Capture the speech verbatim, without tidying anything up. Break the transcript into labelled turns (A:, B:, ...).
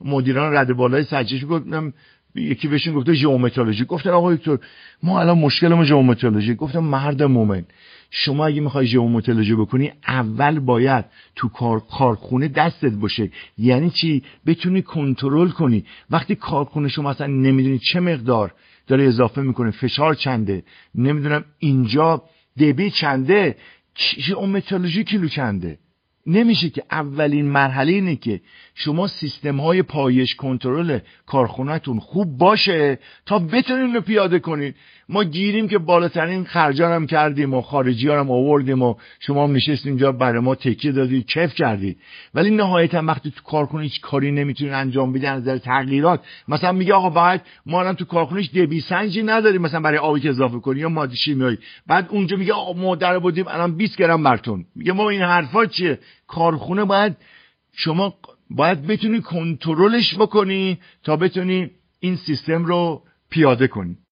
A: مدیران رده بالای سجش گفتم، یکی بهشون گفته ژئومترولوژی، گفتن آقا دکتر ما الان مشکلمون ژئومترولوژی. گفتم مرد مومن، شما اگه میخوای ژئومترولوژی بکنی اول باید تو کار کارخونه دستت باشه. یعنی چی؟ بتونی کنترل کنی. وقتی کارخونه شما مثلا نمیدونی چه مقدار داره اضافه میکنه، فشار چنده، نمیدونم اینجا دبی چنده، ژئومترولوژی کیلو چنده، نمیشه که. اولین مرحله اینه که شما سیستم های پایش کنترل کارخونه‌تون خوب باشه تا بتونین رو پیاده کنین. ما گیریم که بالاترین خرجا هم کردیم و خارجی ها هم آوردیم و شما هم نشستین اینجا برای ما تکیه دادید، کیف کردید، ولی نهایتا وقتی تو کارخونه هیچ کاری نمیتونین انجام بدین از نظر تغییرات، مثلا میگه آقا باید ما الان تو کارخونه هیچ دبی سنجی نداریم مثلا برای آبی که اضافه کنی یا ماده شیمیایی، بعد اونجا میگه آقا ما در بودیم الان بیست گرم بر تن. میگه ما این حرفا چیه؟ کارخونه باید شما باید بتونی کنترلش بکنی تا بتونی این سیستم رو پیاده کنی.